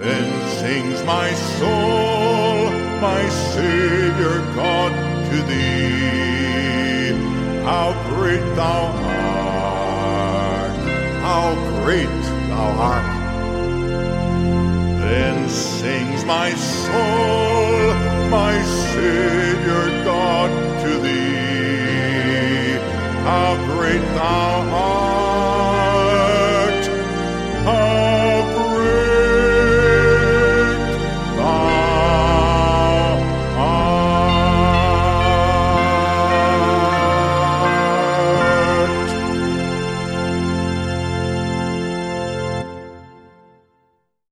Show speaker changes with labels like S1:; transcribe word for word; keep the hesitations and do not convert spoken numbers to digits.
S1: Then sings my soul, my Savior God, to thee. How great thou art, how great thou art. Then sings my soul, my Savior God, to thee. How great thou art.